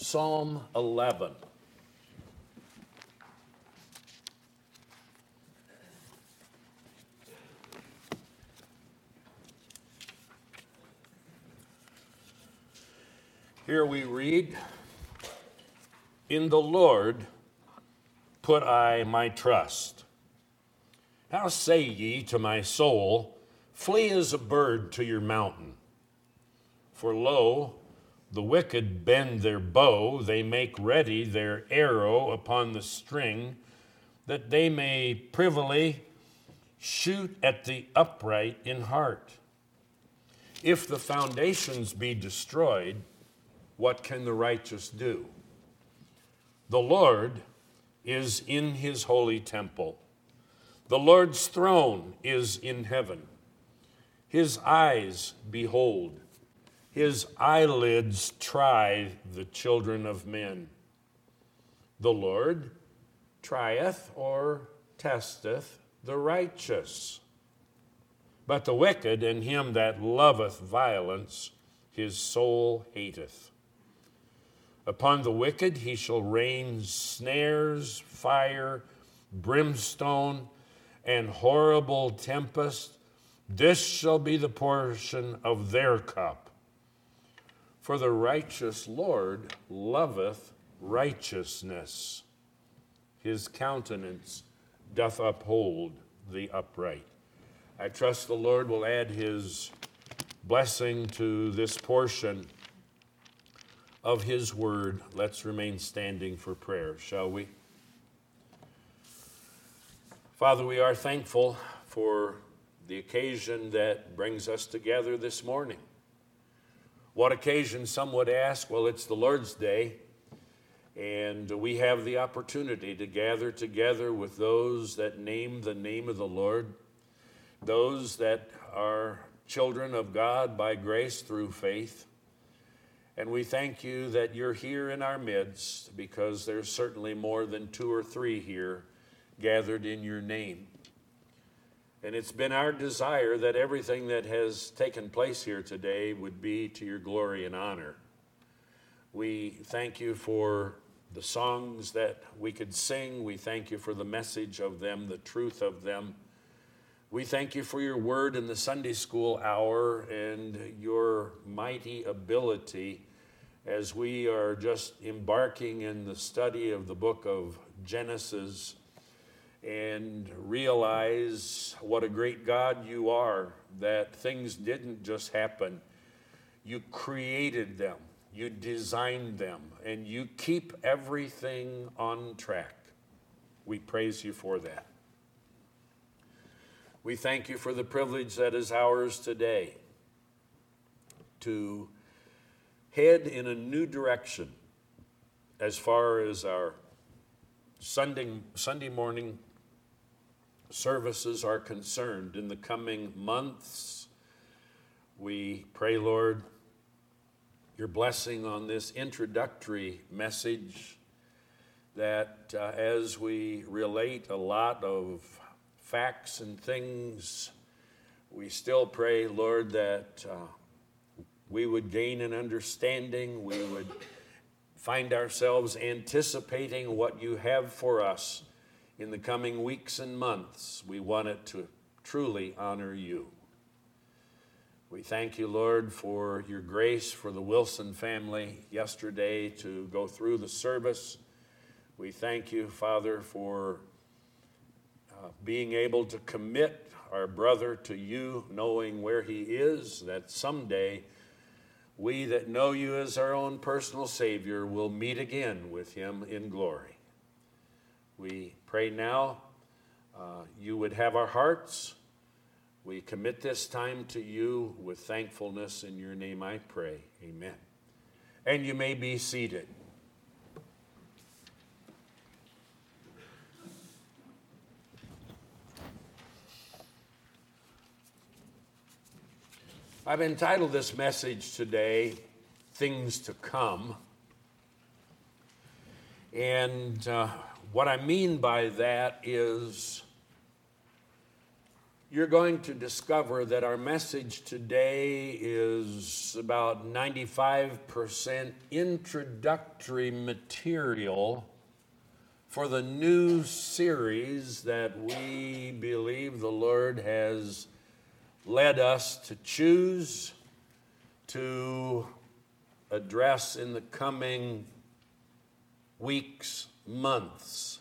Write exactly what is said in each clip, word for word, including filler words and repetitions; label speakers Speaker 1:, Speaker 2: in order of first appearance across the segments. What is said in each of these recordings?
Speaker 1: Psalm eleven. Here we read, "In the Lord put I my trust. How say ye to my soul, flee as a bird to your mountain? For lo, the wicked bend their bow, they make ready their arrow upon the string, that they may privily shoot at the upright in heart. If the foundations be destroyed, what can the righteous do? The Lord is in his holy temple. The Lord's throne is in heaven. His eyes behold, his eyelids try the children of men. The Lord trieth or testeth the righteous, but the wicked and him that loveth violence his soul hateth. Upon the wicked he shall rain snares, fire, brimstone, and horrible tempest. This shall be the portion of their cup. For the righteous Lord loveth righteousness. His countenance doth uphold the upright." I trust the Lord will add his blessing to this portion of his word. Let's remain standing for prayer, shall we? Father, we are thankful for the occasion that brings us together this morning. What occasion, some would ask? Well, it's the Lord's Day, and we have the opportunity to gather together with those that name the name of the Lord, those that are children of God by grace through faith. And we thank you that you're here in our midst, because there's certainly more than two or three here gathered in your name. And it's been our desire that everything that has taken place here today would be to your glory and honor. We thank you for the songs that we could sing. We thank you for the message of them, the truth of them. We thank you for your word in the Sunday school hour and your mighty ability as we are just embarking in the study of the book of Genesis, and realize what a great God you are, that things didn't just happen. You created them, you designed them, and you keep everything on track. We praise you for that. We thank you for the privilege that is ours today to head in a new direction as far as our Sunday, Sunday morning services are concerned in the coming months. We pray, Lord, your blessing on this introductory message, that uh, as we relate a lot of facts and things, we still pray, Lord, that uh, we would gain an understanding, we would find ourselves anticipating what you have for us in the coming weeks and months. We want it to truly honor you. We thank you, Lord, for your grace for the Wilson family yesterday to go through the service. We thank you, Father, for uh, being able to commit our brother to you, knowing where he is, that someday we that know you as our own personal Savior will meet again with him in glory. We pray now uh, you would have our hearts. We commit this time to you with thankfulness. In your name I pray. Amen. And you may be seated. I've entitled this message today, Things to Come. And uh, what I mean by that is you're going to discover that our message today is about ninety-five percent introductory material for the new series that we believe the Lord has led us to choose to address in the coming weeks, months.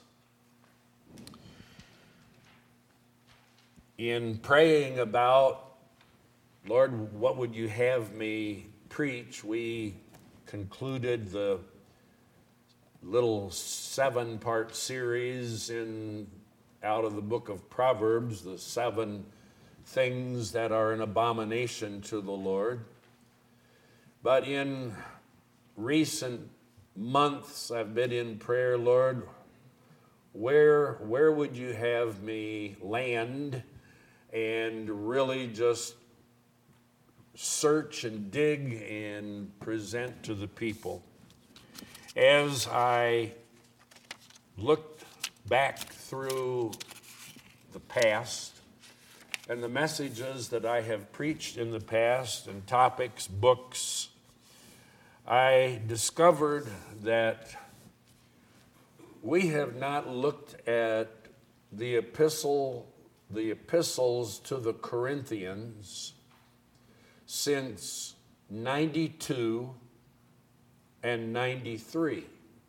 Speaker 1: In praying about, Lord, what would you have me preach, we concluded the little seven-part series in out of the book of Proverbs, the seven things that are an abomination to the Lord. But in recent months, I've been in prayer, Lord, where, where would you have me land and really just search and dig and present to the people? As I looked back through the past and the messages that I have preached in the past and topics, books, I discovered that we have not looked at the epistle, the epistles to the Corinthians since ninety-two and ninety-three.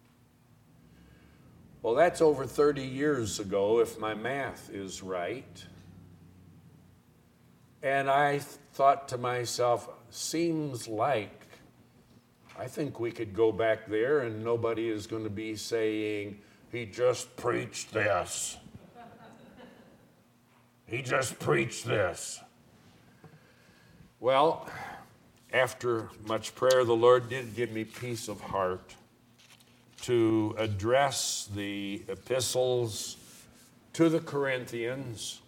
Speaker 1: Well, that's over thirty years ago, if my math is right. And I thought to myself, seems like I think we could go back there and nobody is going to be saying, he just preached this. He just preached this. Well, after much prayer, the Lord did give me peace of heart to address the epistles to the Corinthians.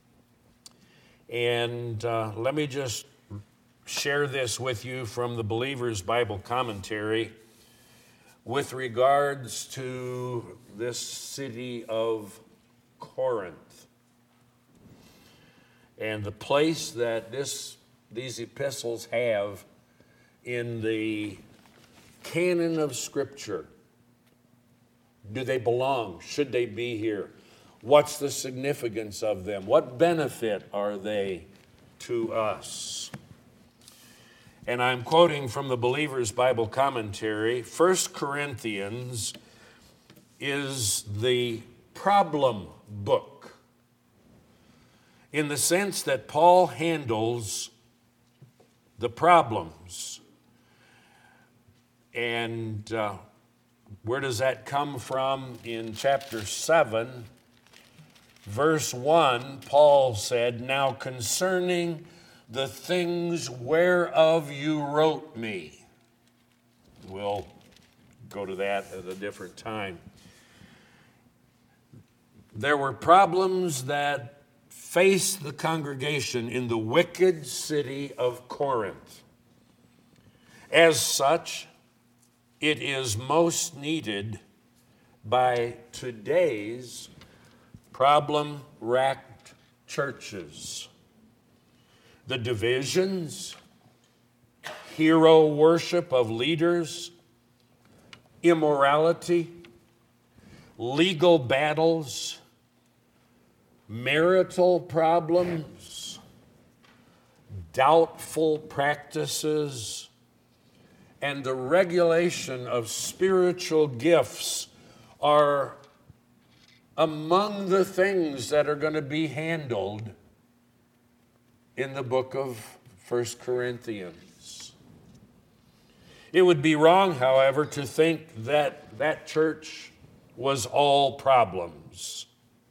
Speaker 1: And uh, let me just share this with you from the Believer's Bible Commentary with regards to this city of Corinth and the place that this these epistles have in the canon of Scripture. Do they belong? Should they be here? What's the significance of them? What benefit are they to us? And I'm quoting from the Believer's Bible Commentary. First Corinthians is the problem book in the sense that Paul handles the problems. And uh, where does that come from? In chapter seven, verse one, Paul said, "Now concerning the things whereof you wrote me." We'll go to that at a different time. There were problems that faced the congregation in the wicked city of Corinth. As such, it is most needed by today's problem-racked churches. The divisions, hero worship of leaders, immorality, legal battles, marital problems, doubtful practices, and the regulation of spiritual gifts are among the things that are going to be handled in the book of First Corinthians. It would be wrong, however, to think that that church was all problems,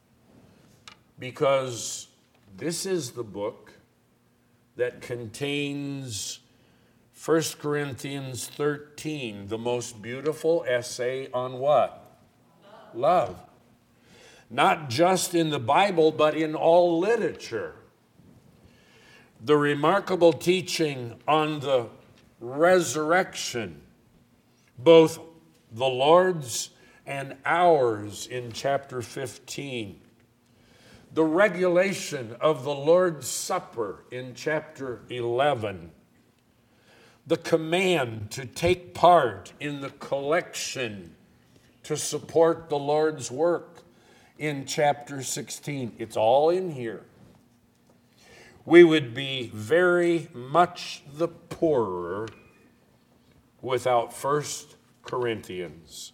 Speaker 1: because this is the book that contains First Corinthians thirteen, the most beautiful essay on what? Love. Love. Not just in the Bible, but in all literature. The remarkable teaching on the resurrection, both the Lord's and ours in chapter fifteen. the regulation of the Lord's Supper in chapter eleven, the command to take part in the collection to support the Lord's work in chapter sixteen. It's all in here. We would be very much the poorer without First Corinthians.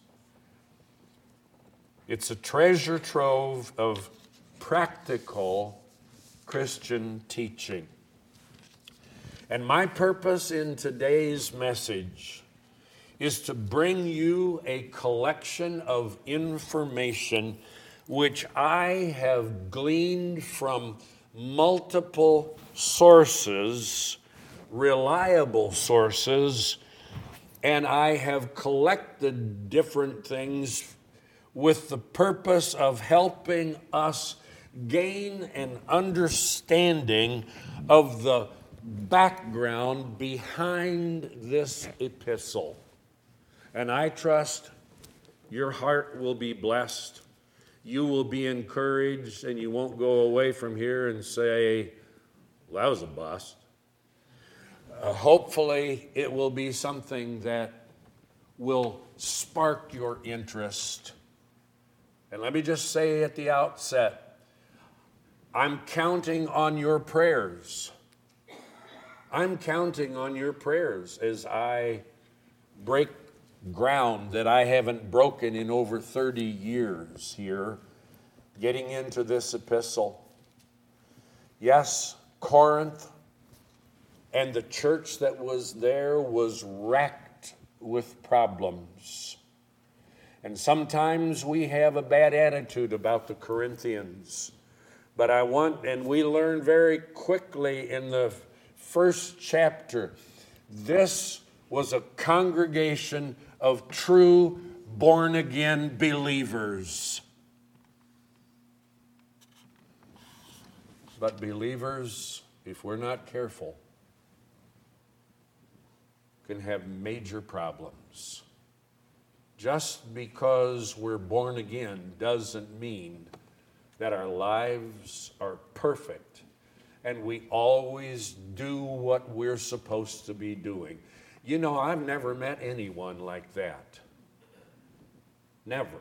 Speaker 1: It's a treasure trove of practical Christian teaching. And my purpose in today's message is to bring you a collection of information which I have gleaned from multiple sources, reliable sources, and I have collected different things with the purpose of helping us gain an understanding of the background behind this epistle. And I trust your heart will be blessed. You will be encouraged, and you won't go away from here and say, well, that was a bust. Uh, hopefully, it will be something that will spark your interest. And let me just say at the outset, I'm counting on your prayers. I'm counting on your prayers as I break ground that I haven't broken in over thirty years here, getting into this epistle. Yes, Corinth and the church that was there was racked with problems. And sometimes we have a bad attitude about the Corinthians. But I want, and we learn very quickly in the first chapter, this was a congregation of true born-again believers. But believers, if we're not careful, can have major problems. Just because we're born again doesn't mean that our lives are perfect and we always do what we're supposed to be doing. You know, I've never met anyone like that. Never.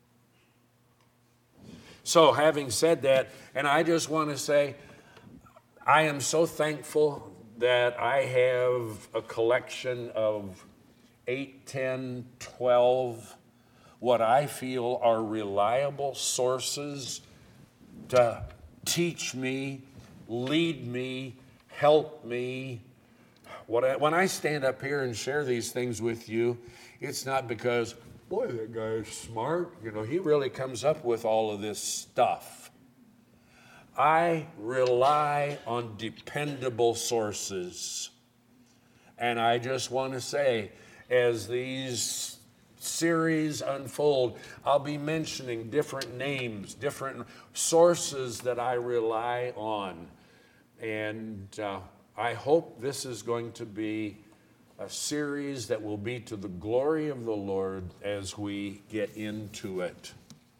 Speaker 1: So having said that, and I just want to say, I am so thankful that I have a collection of eight, ten, twelve, what I feel are reliable sources to teach me, lead me, help me. What I, when I stand up here and share these things with you, it's not because, boy, that guy is smart. You know, he really comes up with all of this stuff. I rely on dependable sources. And I just want to say, as these series unfold, I'll be mentioning different names, different sources that I rely on. And uh, I hope this is going to be a series that will be to the glory of the Lord as we get into it.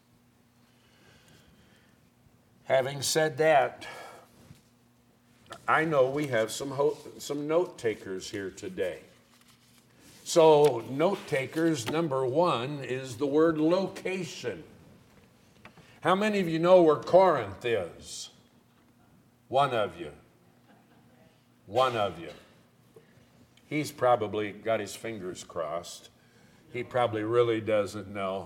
Speaker 1: Having said that, I know we have some ho- some note takers here today. So note takers, number one is the word location. How many of you know where Corinth is? One of you. One of you. He's probably got his fingers crossed. He probably really doesn't know.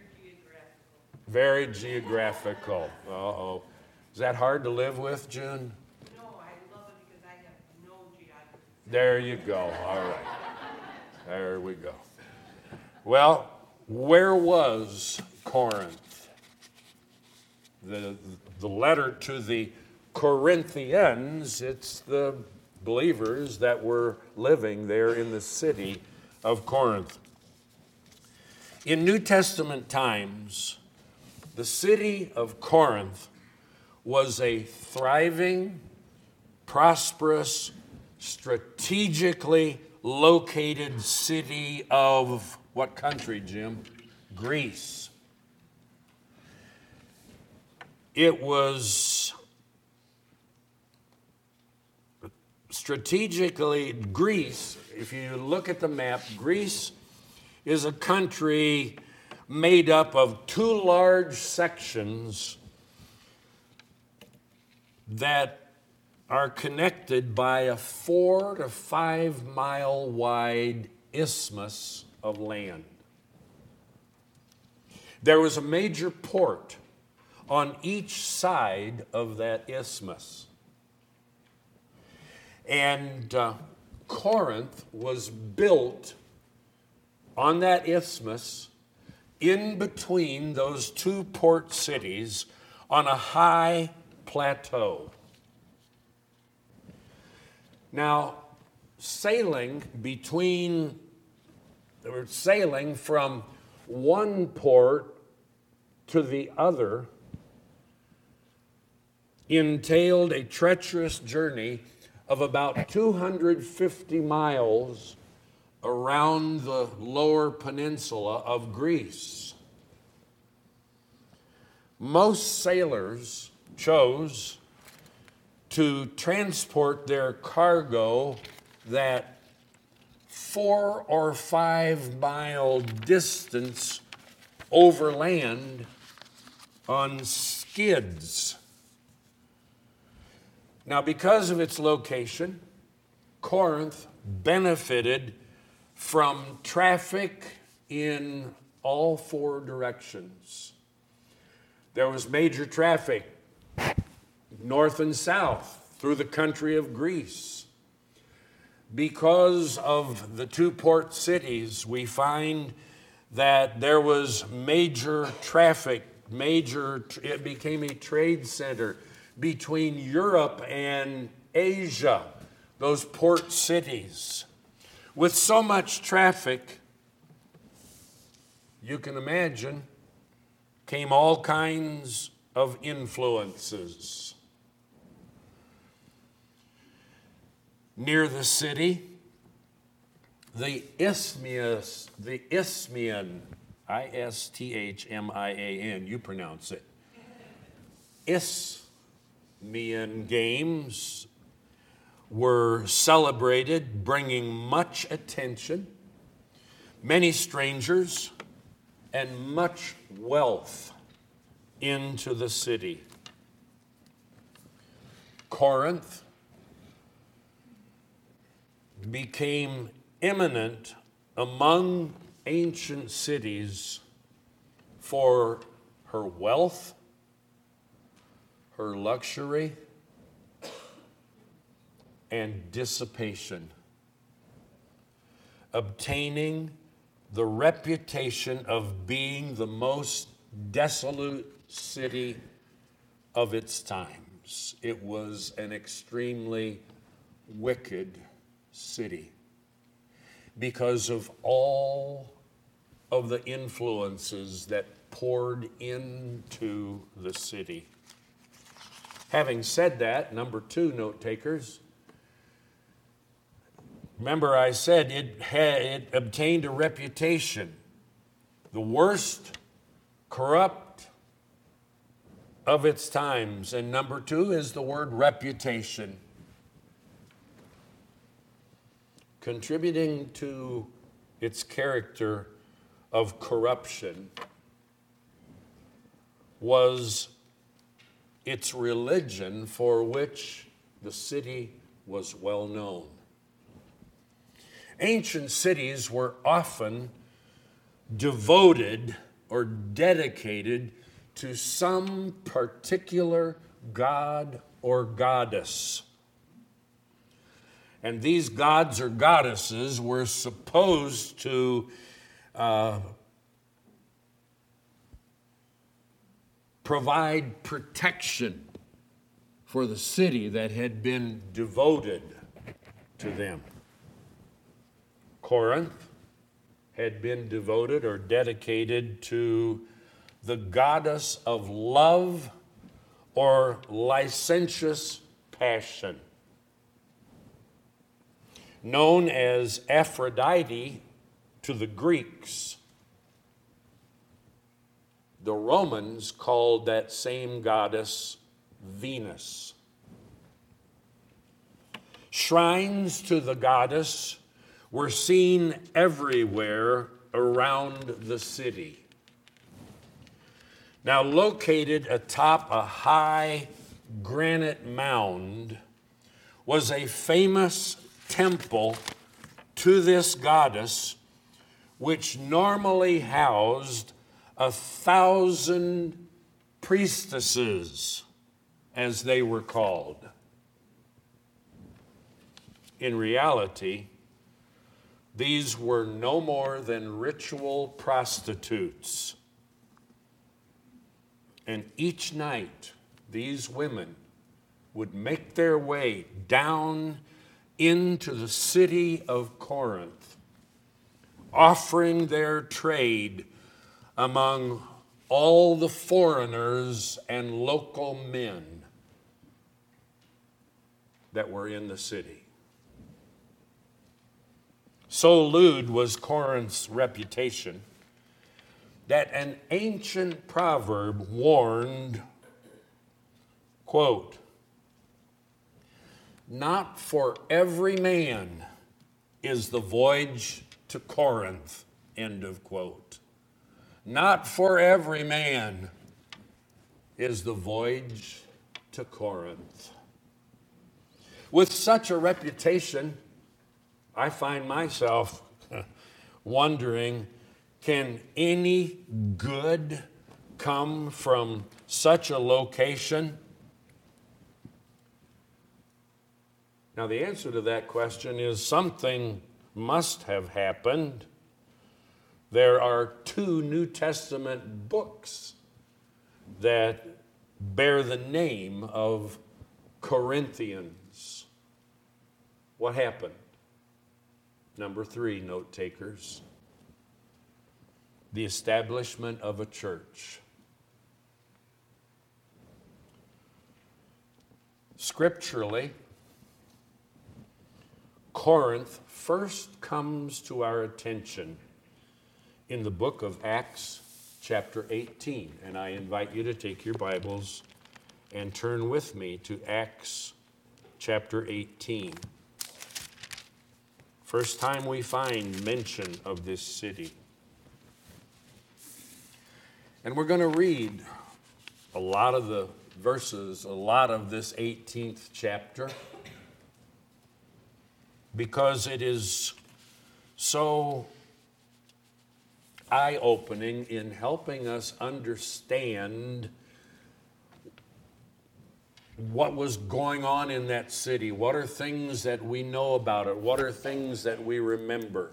Speaker 1: Very geographical. Uh-oh. Is that hard to live with, June?
Speaker 2: No, I love it because I have no geography.
Speaker 1: There you go. All right. There we go. Well, where was Corinth? The, the letter to the Corinthians, it's the believers that were living there in the city of Corinth. In New Testament times, the city of Corinth was a thriving, prosperous, strategically located city of what country, Jim? Greece. it was strategically, Greece, if you look at the map, Greece is a country made up of two large sections that are connected by a four to five mile wide isthmus of land. There was a major port on each side of that isthmus. And uh, Corinth was built on that isthmus in between those two port cities on a high plateau. Now, sailing between, or sailing from one port to the other entailed a treacherous journey of about two hundred fifty miles around the lower peninsula of Greece. Most sailors chose to transport their cargo that four or five mile distance overland on skids. Now, because of its location, Corinth benefited from traffic in all four directions. There was major traffic north and south through the country of Greece. Because of the two port cities, we find that there was major traffic, major, it became a trade center between Europe and Asia, those port cities. With so much traffic, you can imagine, came all kinds of influences. Near the city, the Isthmias, the Isthmian, I S T H M I A N, you pronounce it, Isthmian Games were celebrated, bringing much attention, many strangers, and much wealth into the city. Corinth became eminent among ancient cities for her wealth, her luxury, and dissipation, obtaining the reputation of being the most dissolute city of its times. It was an extremely wicked city because of all of the influences that poured into the city. Having said that, number two, note takers, remember I said it, had, it obtained a reputation, the worst corrupt of its times. And number two is the word reputation. Contributing to its character of corruption was its religion, for which the city was well known. Ancient cities were often devoted or dedicated to some particular god or goddess. And these gods or goddesses were supposed to uh, provide protection for the city that had been devoted to them. Corinth had been devoted or dedicated to the goddess of love or licentious passion, known as Aphrodite to the Greeks. The Romans called that same goddess Venus. Shrines to the goddess were seen everywhere around the city. Now, located atop a high granite mound was a famous temple to this goddess, which normally housed a thousand priestesses, as they were called. In reality, these were no more than ritual prostitutes. And each night, these women would make their way down into the city of Corinth, offering their trade among all the foreigners and local men that were in the city. So lewd was Corinth's reputation that an ancient proverb warned, quote, "Not for every man is the voyage to Corinth," end of quote. Not for every man is the voyage to Corinth. With such a reputation, I find myself wondering, can any good come from such a location? Now, the answer to that question is something must have happened. There are two New Testament books that bear the name of Corinthians. What happened? Number three, note takers. The establishment of a church. Scripturally, Corinth first comes to our attention in the book of Acts, chapter eighteen. And I invite you to take your Bibles and turn with me to Acts chapter eighteen. First time we find mention of this city. And we're going to read a lot of the verses, a lot of this eighteenth chapter, because it is so eye-opening in helping us understand what was going on in that city. What are things that we know about it? What are things that we remember?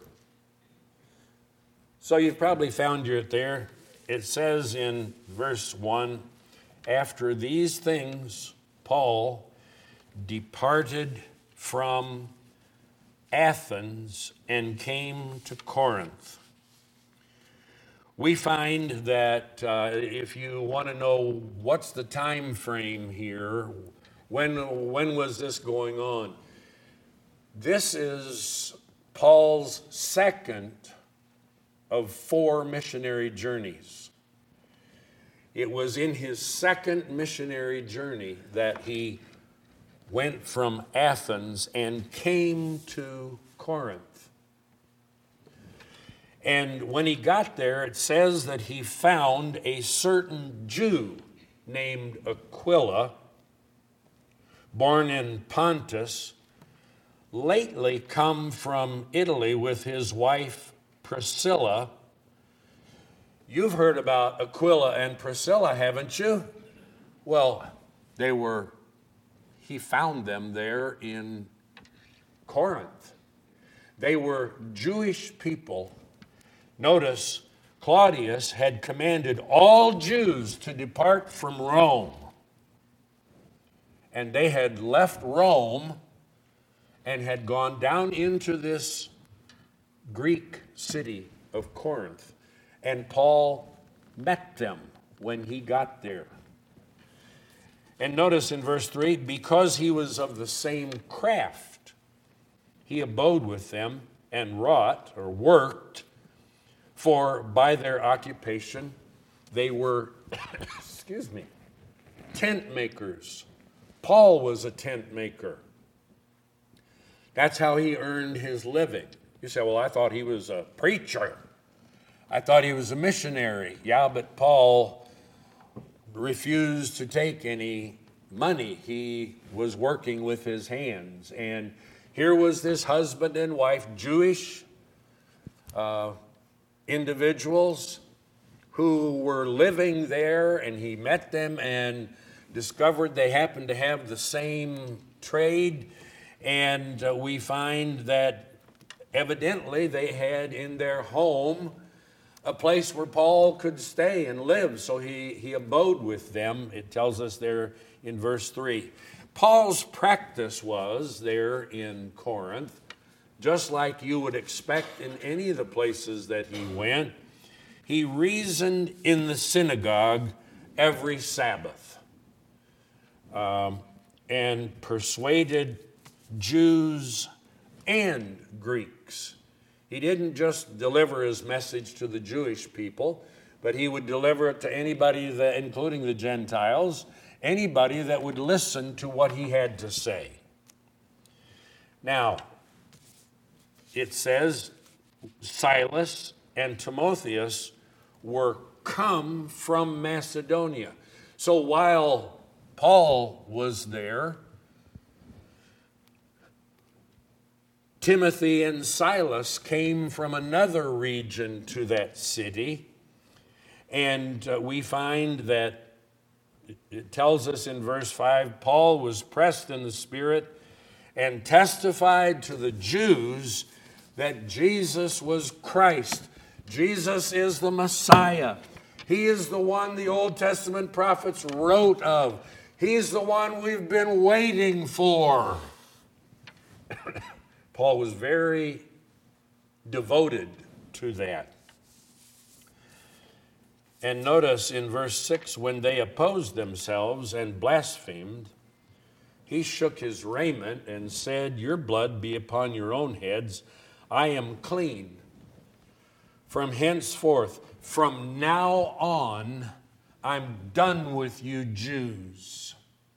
Speaker 1: So you've probably found it there. It says in verse one, "After these things, Paul departed from Athens and came to Corinth." We find that uh, if you want to know what's the time frame here, when, when was this going on? This is Paul's second of four missionary journeys. It was in his second missionary journey that he went from Athens and came to Corinth. And when he got there, it says that he found a certain Jew named Aquila, born in Pontus, lately come from Italy with his wife Priscilla. You've heard about Aquila and Priscilla, haven't you? Well, they were, he found them there in Corinth. They were Jewish people. Notice, Claudius had commanded all Jews to depart from Rome. And they had left Rome and had gone down into this Greek city of Corinth. And Paul met them when he got there. And notice in verse three, because he was of the same craft, he abode with them and wrought or worked, for by their occupation They were, excuse me, tent makers. Paul was a tent maker. That's how he earned his living. You say, well, I thought he was a preacher. I thought he was a missionary. Yeah, but Paul refused to take any money. He was working with his hands. And here was this husband and wife, Jewish uh, individuals who were living there, and he met them and discovered they happened to have the same trade. And uh, we find that evidently they had in their home a place where Paul could stay and live. So he, he abode with them. It tells us there in verse three. Paul's practice was there in Corinth, just like you would expect in any of the places that he went. He reasoned in the synagogue every Sabbath um, and persuaded Jews and Greeks. He didn't just deliver his message to the Jewish people, but he would deliver it to anybody, that, including the Gentiles, anybody that would listen to what he had to say. Now, it says Silas and Timotheus were come from Macedonia. So while Paul was there, Timothy and Silas came from another region to that city, and uh, we find that it tells us in verse five, Paul was pressed in the Spirit and testified to the Jews that Jesus was Christ. Jesus is the Messiah. He is the one the Old Testament prophets wrote of. He's the one we've been waiting for. Paul was very devoted to that. And notice in verse six, when they opposed themselves and blasphemed, he shook his raiment and said, your blood be upon your own heads. I am clean. From henceforth, from now on, I'm done with you Jews.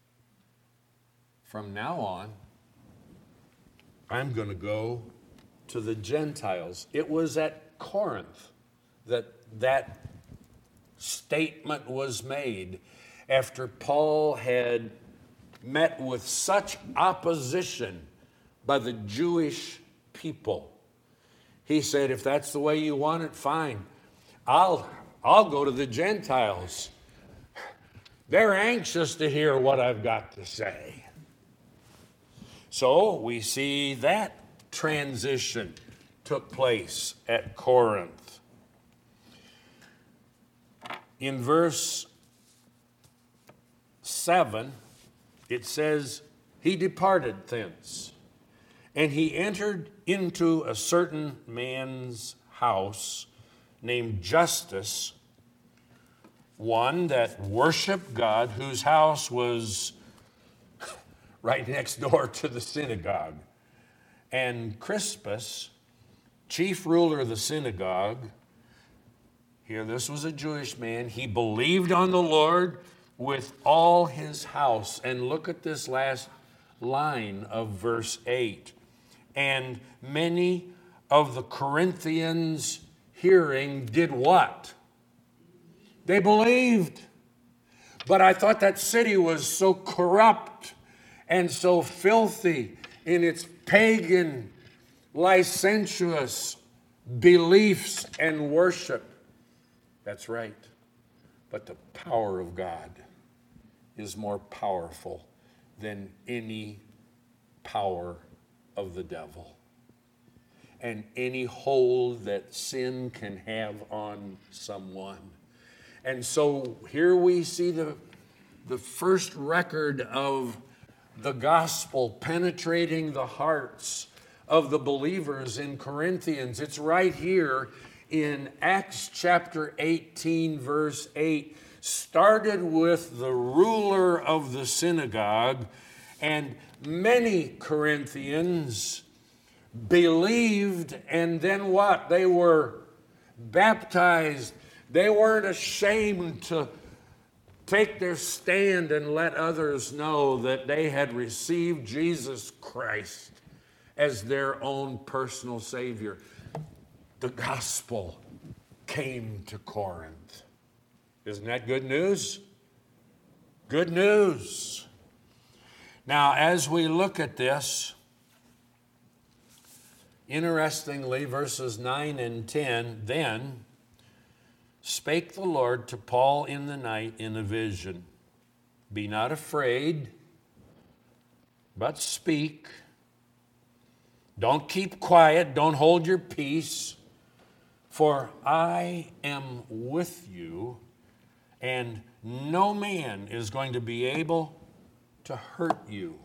Speaker 1: From now on, I'm going to go to the Gentiles. It was at Corinth that that statement was made after Paul had met with such opposition by the Jewish people. He said, if that's the way you want it, fine. I'll, I'll go to the Gentiles. They're anxious to hear what I've got to say. So we see that transition took place at Corinth. In verse seven, it says, he departed thence, and he entered into a certain man's house named Justus, one that worshiped God, whose house was right next door to the synagogue. And Crispus, chief ruler of the synagogue, here this was a Jewish man, he believed on the Lord with all his house. And look at this last line of verse eight. And many of the Corinthians hearing did what? They believed. But I thought that city was so corrupt and so filthy in its pagan, licentious beliefs and worship. That's right. But the power of God is more powerful than any power of the devil and any hold that sin can have on someone. And so here we see the, the first record of the gospel penetrating the hearts of the believers in Corinthians. It's right here in Acts chapter eighteen, verse eight. Started with the ruler of the synagogue, and many Corinthians believed, and then what? They were baptized. They weren't ashamed to take their stand and let others know that they had received Jesus Christ as their own personal Savior. The gospel came to Corinth. Isn't that good news? Good news. Now, as we look at this, interestingly, verses nine and ten, then spake the Lord to Paul in the night in a vision. Be not afraid, but speak. Don't keep quiet. Don't hold your peace. For I am with you, and no man is going to be able to hurt you.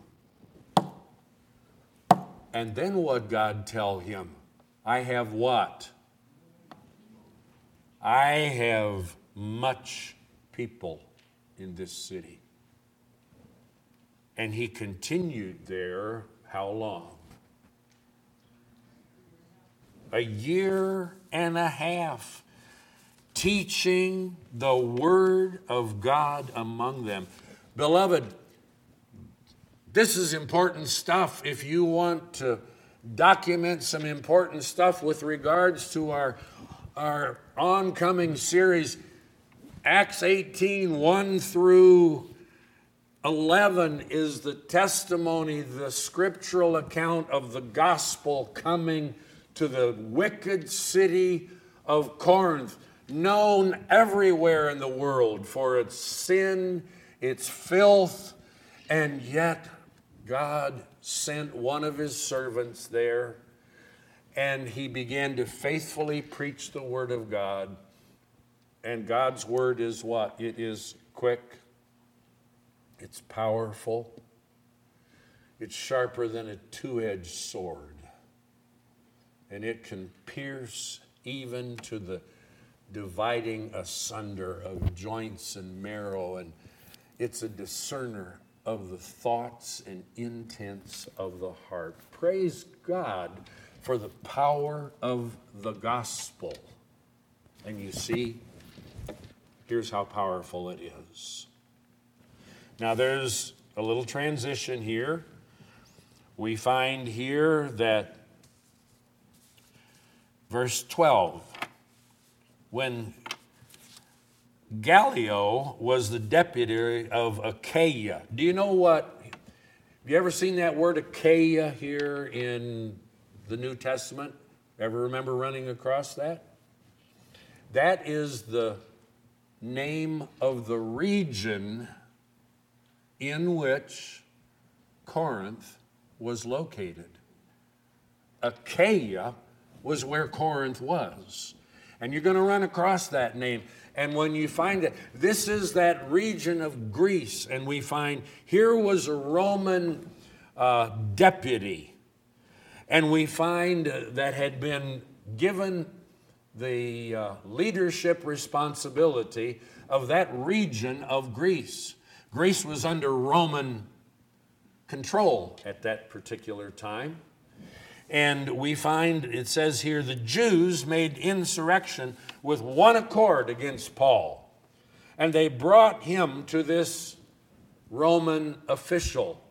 Speaker 1: And then what God tell him? I have what? I have much people in this city. And he continued there how long? A year and a half, teaching the word of God among them. Beloved, this is important stuff. If you want to document some important stuff with regards to our, our oncoming series, Acts eighteen, one through eleven is the testimony, the scriptural account of the gospel coming to the wicked city of Corinth, known everywhere in the world for its sin, its filth, and yet God sent one of his servants there, and he began to faithfully preach the word of God. And God's word is what? It is quick, it's powerful, it's sharper than a two-edged sword. And it can pierce even to the dividing asunder of joints and marrow. And it's a discerner of the thoughts and intents of the heart. Praise God for the power of the gospel. And you see, here's how powerful it is. Now there's a little transition here. We find here that verse twelve, when Gallio was the deputy of Achaia. Do you know what? Have you ever seen that word Achaia here in the New Testament? Ever remember running across that? That is the name of the region in which Corinth was located. Achaia was where Corinth was. And you're going to run across that name. And when you find it, this is that region of Greece. And we find here was a Roman uh, deputy. And we find uh, that had been given the uh, leadership responsibility of that region of Greece. Greece was under Roman control at that particular time. And we find, it says here, the Jews made insurrection with one accord against Paul. And they brought him to this Roman official,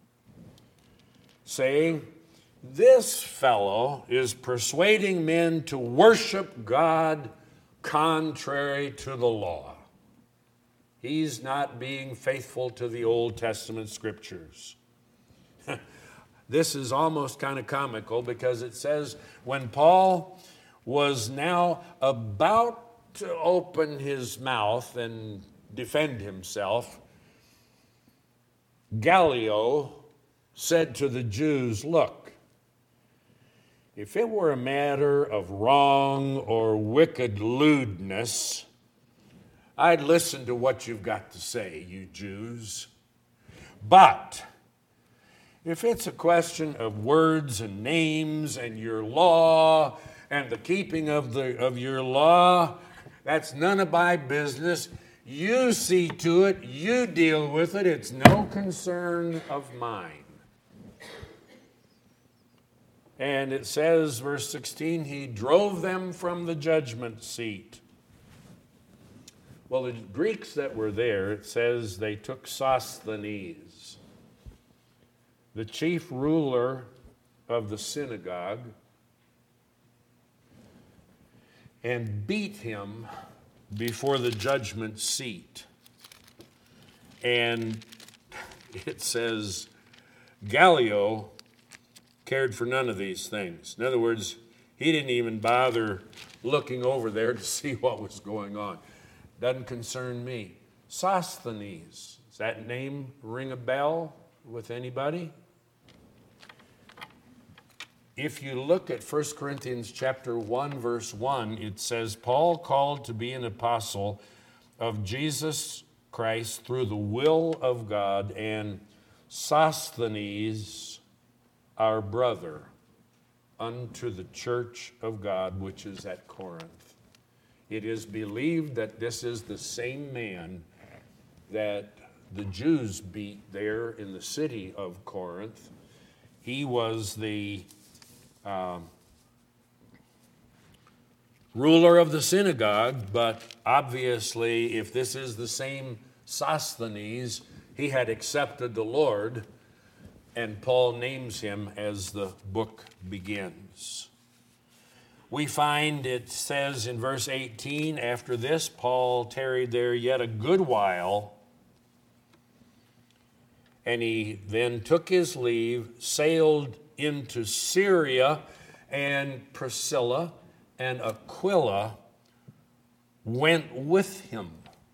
Speaker 1: saying, this fellow is persuading men to worship God contrary to the law. He's not being faithful to the Old Testament scriptures. This is almost kind of comical because it says when Paul was now about to open his mouth and defend himself, Gallio said to the Jews, look, if it were a matter of wrong or wicked lewdness, I'd listen to what you've got to say, you Jews. But if it's a question of words and names and your law and the keeping of the of your law, that's none of my business. You see to it, you deal with it. It's no concern of mine. And it says, verse sixteen, he drove them from the judgment seat. Well, the Greeks that were there, it says they took Sosthenes, the chief ruler of the synagogue, and beat him before the judgment seat. And it says Gallio cared for none of these things. In other words, he didn't even bother looking over there to see what was going on. Doesn't concern me. Sosthenes, does that name ring a bell with anybody? If you look at First Corinthians chapter one, verse one, it says, Paul called to be an apostle of Jesus Christ through the will of God, and Sosthenes, our brother, unto the church of God which is at Corinth. It is believed that this is the same man that the Jews beat there in the city of Corinth. He was the um, ruler of the synagogue, but obviously, if this is the same Sosthenes, he had accepted the Lord, and Paul names him as the book begins. We find it says in verse eighteen, after this, Paul tarried there yet a good while, and he then took his leave, sailed into Syria, and Priscilla and Aquila went with him.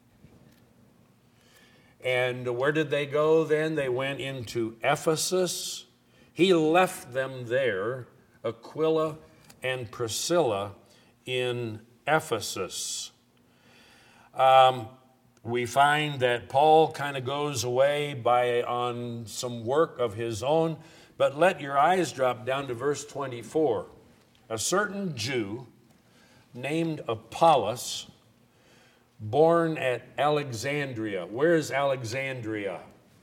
Speaker 1: And where did they go then? They went into Ephesus. He left them there, Aquila and Priscilla, in Ephesus. Um, we find that Paul kind of goes away by on some work of his own, but let your eyes drop down to verse twenty-four. A certain Jew named Apollos, born at Alexandria. Where is Alexandria?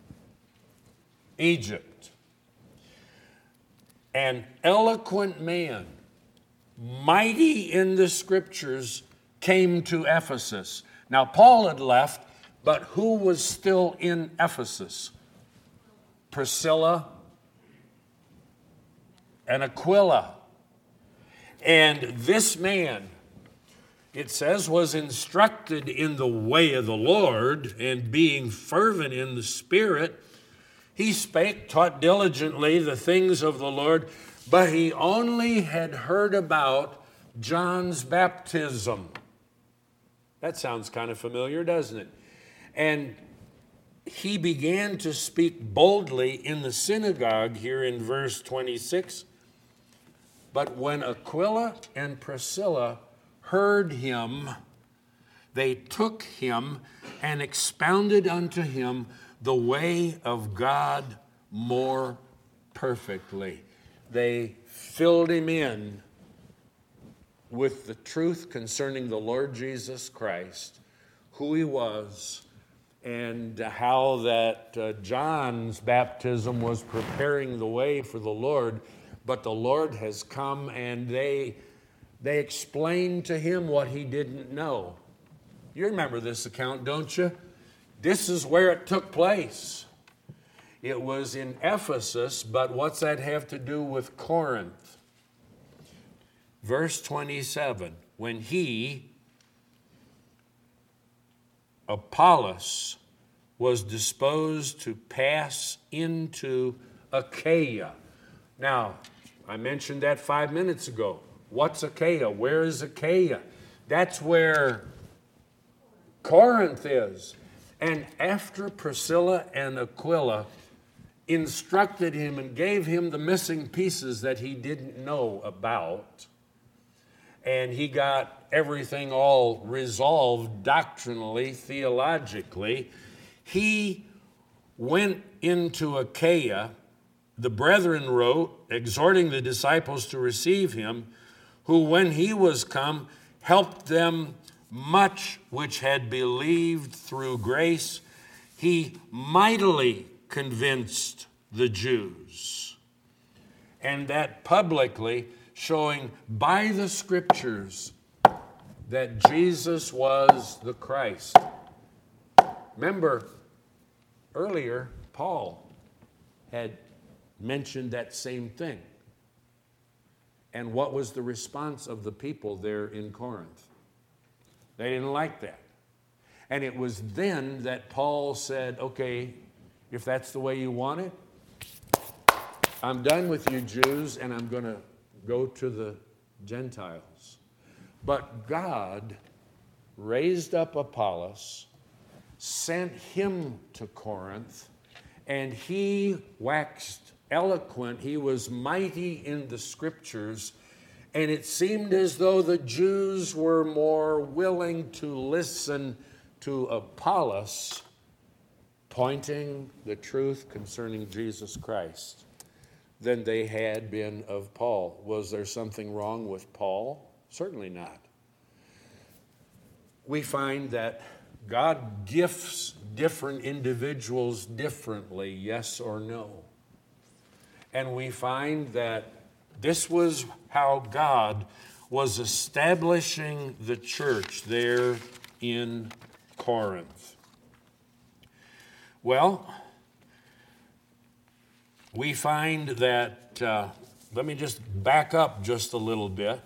Speaker 1: Egypt. An eloquent man, mighty in the scriptures, came to Ephesus. Now, Paul had left, but who was still in Ephesus? Priscilla and Aquila. And this man, it says, was instructed in the way of the Lord, and being fervent in the Spirit, he spake, taught diligently the things of the Lord, but he only had heard about John's baptism. That sounds kind of familiar, doesn't it? And he began to speak boldly in the synagogue here in verse twenty-six. But when Aquila and Priscilla heard him, they took him and expounded unto him the way of God more perfectly. They filled him in with the truth concerning the Lord Jesus Christ, who he was, and how that uh, John's baptism was preparing the way for the Lord, but the Lord has come, and they They explained to him what he didn't know. You remember this account, don't you? This is where it took place. It was in Ephesus, but what's that have to do with Corinth? Verse twenty-seven, when he, Apollos, was disposed to pass into Achaia. Now, I mentioned that five minutes ago. What's Achaia? Where is Achaia? That's where Corinth is. And after Priscilla and Aquila instructed him and gave him the missing pieces that he didn't know about, and he got everything all resolved doctrinally, theologically, he went into Achaia. The brethren wrote, exhorting the disciples to receive him, who, when he was come, helped them much which had believed through grace. He mightily convinced the Jews, and that publicly, showing by the scriptures that Jesus was the Christ. Remember, earlier, Paul had mentioned that same thing. And what was the response of the people there in Corinth? They didn't like that. And it was then that Paul said, okay, if that's the way you want it, I'm done with you Jews, and I'm going to go to the Gentiles. But God raised up Apollos, sent him to Corinth, and he waxed eloquent. He was mighty in the scriptures, and it seemed as though the Jews were more willing to listen to Apollos pointing the truth concerning Jesus Christ than they had been of Paul. Was there something wrong with Paul? Certainly not. We find that God gifts different individuals differently, yes or no. And we find that this was how God was establishing the church there in Corinth. Well, we find that, uh, let me just back up just a little bit.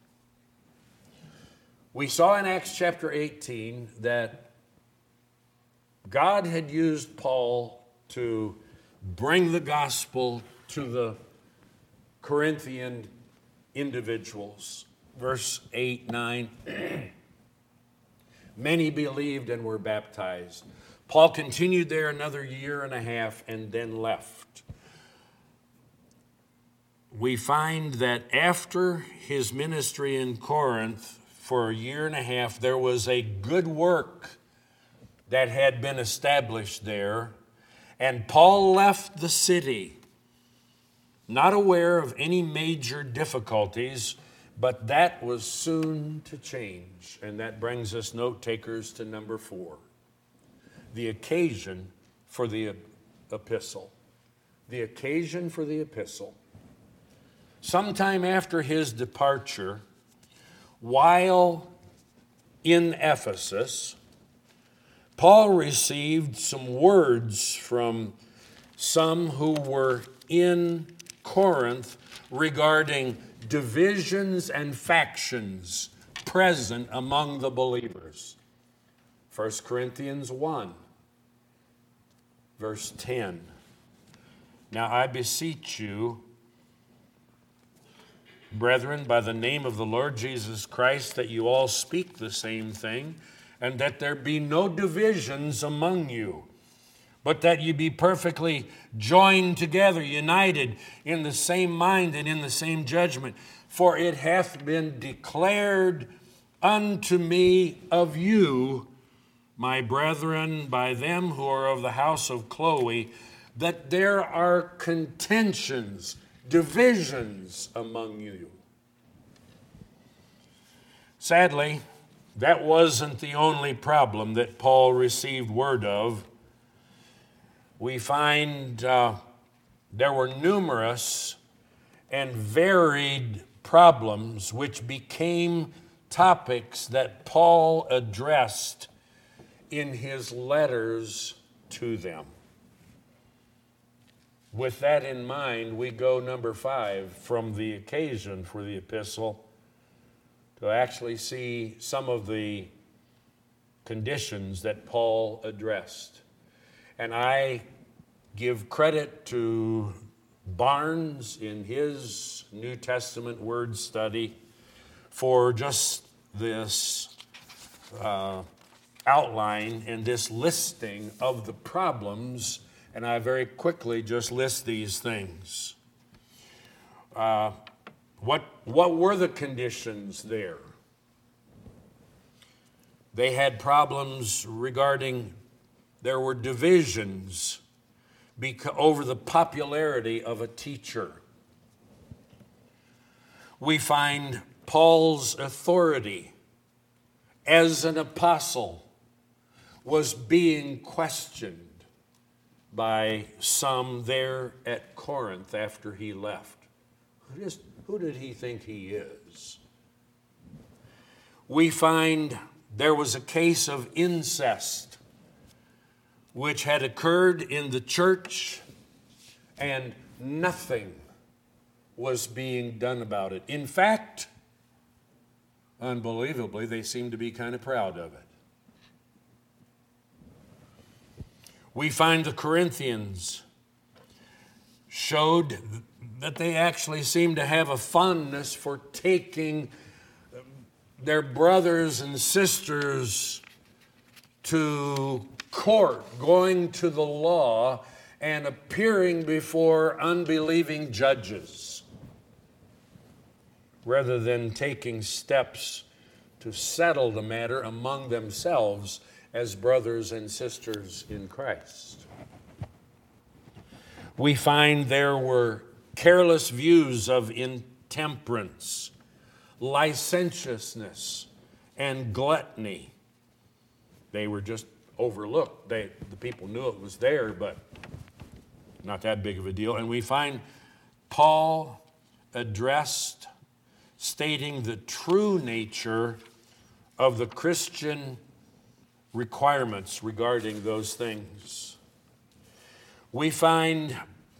Speaker 1: We saw in Acts chapter eighteen that God had used Paul to bring the gospel to the Corinthian individuals. Verse eight, nine. Many believed and were baptized. Paul continued there another year and a half and then left. We find that after his ministry in Corinth for a year and a half, there was a good work that had been established there, and Paul left the city, not aware of any major difficulties, but that was soon to change. And that brings us, note takers, to number four, the occasion for the epistle. The occasion for the epistle. Sometime after his departure, while in Ephesus, Paul received some words from some who were in Corinth regarding divisions and factions present among the believers. First Corinthians one, verse ten. Now I beseech you, brethren, by the name of the Lord Jesus Christ, that you all speak the same thing, and that there be no divisions among you, but that you be perfectly joined together, united in the same mind and in the same judgment. For it hath been declared unto me of you, my brethren, by them who are of the house of Chloe, that there are contentions, divisions among you. Sadly, that wasn't the only problem that Paul received word of. We find uh, there were numerous and varied problems which became topics that Paul addressed in his letters to them. With that in mind, we go number five from the occasion for the epistle to actually see some of the conditions that Paul addressed. And I give credit to Barnes in his New Testament word study for just this uh, outline and this listing of the problems. And I very quickly just list these things. Uh, what, what were the conditions there? They had problems regarding, there were divisions because, over the popularity of a teacher. We find Paul's authority as an apostle was being questioned by some there at Corinth after he left. Who, just, who did he think he is? we find there was a case of incest which had occurred in the church, and nothing was being done about it. In fact, unbelievably, they seem to be kind of proud of it. We find the Corinthians showed that they actually seemed to have a fondness for taking their brothers and sisters to court, going to the law, and appearing before unbelieving judges, rather than taking steps to settle the matter among themselves as brothers and sisters in Christ. We find there were careless views of intemperance, licentiousness, and gluttony. They were just overlooked. They, the people knew it was there, but not that big of a deal. And we find Paul addressed, stating the true nature of the Christian requirements regarding those things. We find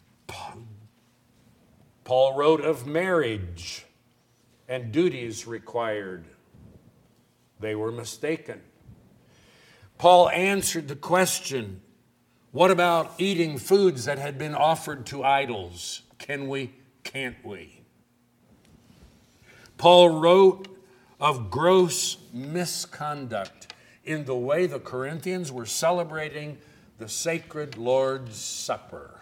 Speaker 1: Paul wrote of marriage and duties required. They were mistaken. Paul answered the question, what about eating foods that had been offered to idols? Can we, can't we? Paul wrote of gross misconduct in the way the Corinthians were celebrating the sacred Lord's Supper.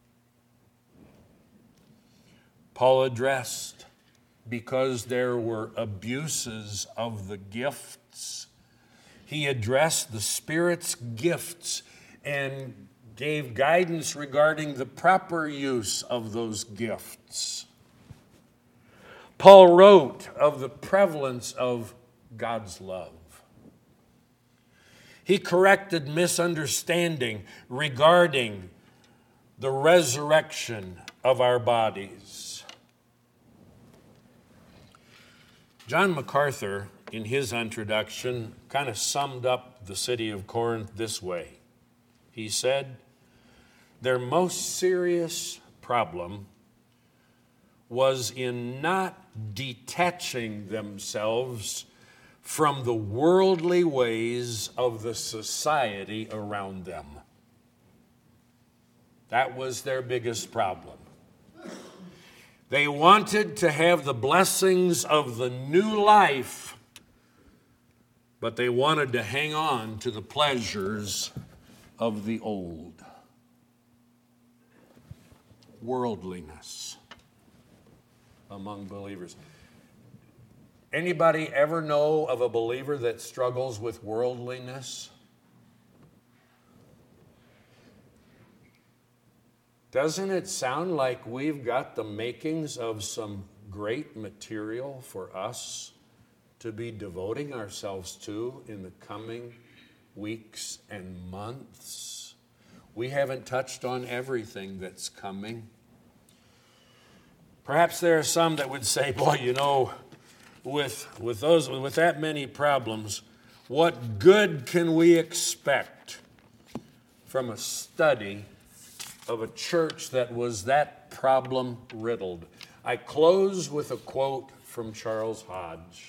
Speaker 1: Paul addressed, because there were abuses of the gifts, he addressed the Spirit's gifts and gave guidance regarding the proper use of those gifts. Paul wrote of the prevalence of God's love. He corrected misunderstanding regarding the resurrection of our bodies. John MacArthur, in his introduction, kind of summed up the city of Corinth this way. He said, their most serious problem was in not detaching themselves from the worldly ways of the society around them. That was their biggest problem. They wanted to have the blessings of the new life, but they wanted to hang on to the pleasures of the old. Worldliness among believers. Anybody ever know of a believer that struggles with worldliness? Doesn't it sound like we've got the makings of some great material for us to be devoting ourselves to in the coming weeks and months? We haven't touched on everything that's coming. Perhaps there are some that would say, boy, you know, with with those with that many problems, what good can we expect from a study of a church that was that problem riddled? I close with a quote from Charles Hodge.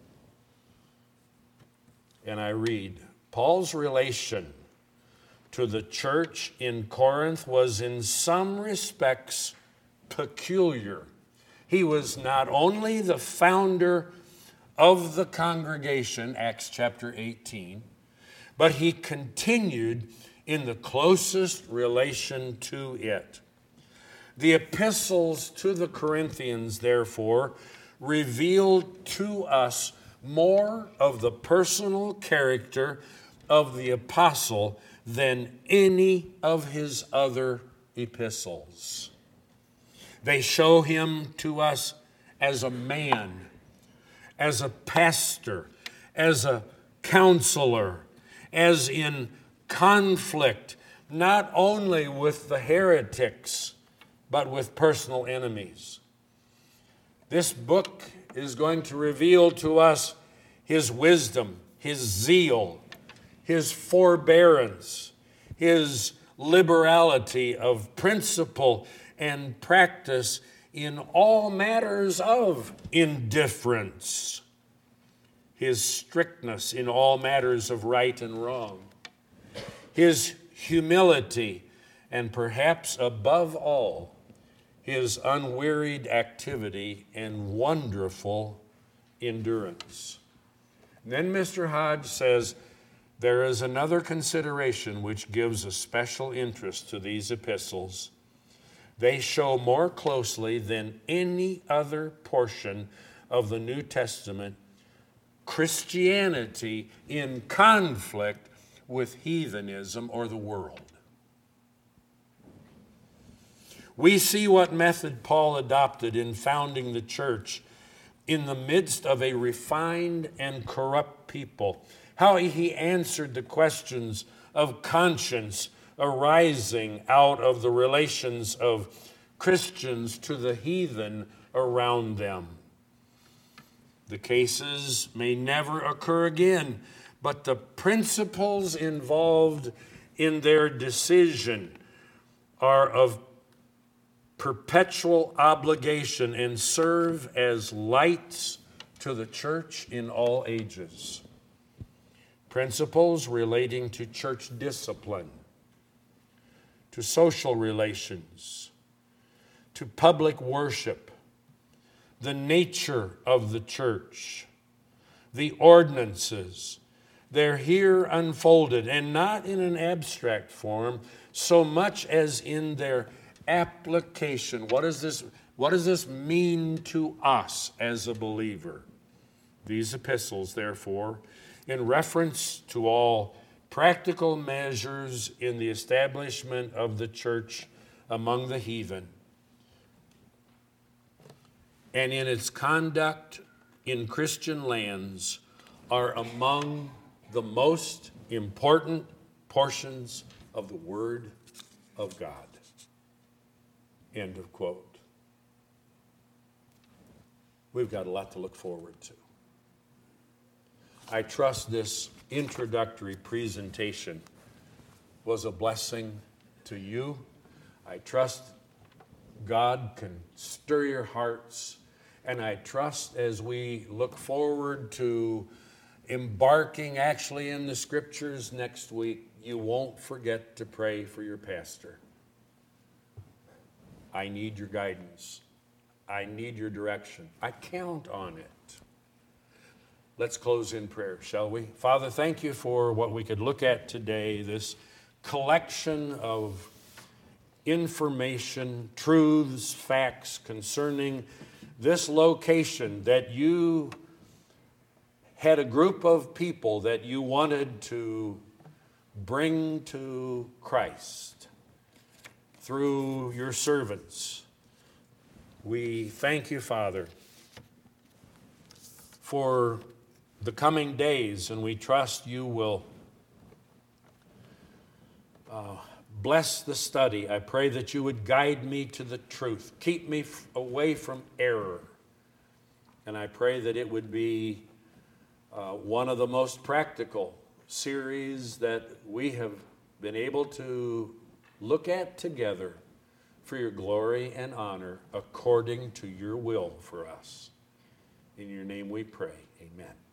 Speaker 1: And I read, Paul's relation to the church in Corinth was in some respects peculiar. He was not only the founder of the congregation, Acts chapter eighteen, but he continued in the closest relation to it. The epistles to the Corinthians, therefore, revealed to us more of the personal character of the apostle than any of his other epistles. They show him to us as a man, as a pastor, as a counselor, as in conflict, not only with the heretics, but with personal enemies. This book is going to reveal to us his wisdom, his zeal, his forbearance, his liberality of principle and practice in all matters of indifference, his strictness in all matters of right and wrong, his humility, and perhaps above all, his unwearied activity and wonderful endurance. And then Mister Hodge says, there is another consideration which gives a special interest to these epistles. They show more closely than any other portion of the New Testament Christianity in conflict with heathenism or the world. We see what method Paul adopted in founding the church in the midst of a refined and corrupt people, how he answered the questions of conscience arising out of the relations of Christians to the heathen around them. The cases may never occur again, but the principles involved in their decision are of perpetual obligation and serve as lights to the church in all ages. Principles relating to church discipline, to social relations, to public worship, the nature of the church, the ordinances. They're here unfolded, and not in an abstract form so much as in their application. What does this, what does this mean to us as a believer? These epistles, therefore, in reference to all practical measures in the establishment of the church among the heathen, and in its conduct in Christian lands, are among the most important portions of the Word of God. End of quote. We've got a lot to look forward to. I trust this introductory presentation was a blessing to you. I trust God can stir your hearts, and I trust as we look forward to embarking actually in the scriptures next week, you won't forget to pray for your pastor. I need your guidance. I need your direction. I count on it. Let's close in prayer, shall we? Father, thank you for what we could look at today, this collection of information, truths, facts concerning this location that you had a group of people that you wanted to bring to Christ through your servants. We thank you, Father, for the coming days, and we trust you will uh, bless the study. I pray that you would guide me to the truth. Keep me f- away from error. And I pray that it would be uh, one of the most practical series that we have been able to look at together for your glory and honor according to your will for us. In your name we pray. Amen.